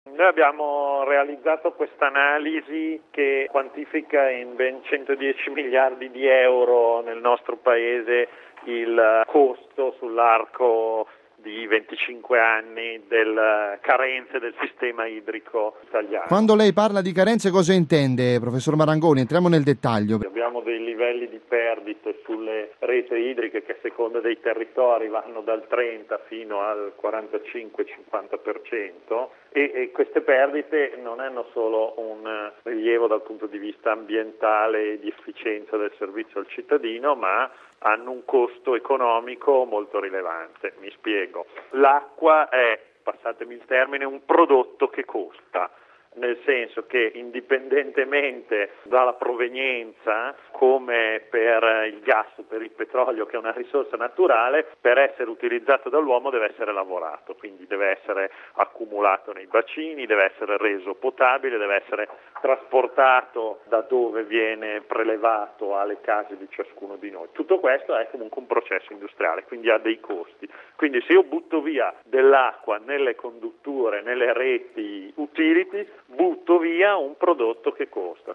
Noi abbiamo realizzato questa analisi che quantifica in ben 110 miliardi di euro nel nostro paese il costo sull'arco di 25 anni delle carenze del sistema idrico italiano. Quando lei parla di carenze cosa intende, professor Marangoni? Entriamo nel dettaglio. Abbiamo dei livelli di perdite sulle reti idriche che a seconda dei territori vanno dal 30 fino al 45-50% e queste perdite non hanno solo un rilievo dal punto di vista ambientale e di efficienza del servizio al cittadino, ma hanno un costo economico molto rilevante. Mi spiego. L'acqua è, passatemi il termine, un prodotto che costa. Nel senso che indipendentemente dalla provenienza, come per il gas, per il petrolio che è una risorsa naturale, per essere utilizzato dall'uomo deve essere lavorato, quindi deve essere accumulato nei bacini, deve essere reso potabile, deve essere trasportato da dove viene prelevato alle case di ciascuno di noi. Tutto questo è comunque un processo industriale, quindi ha dei costi. Quindi se io butto via dell'acqua nelle condutture, nelle reti utility, butto via un prodotto che costa.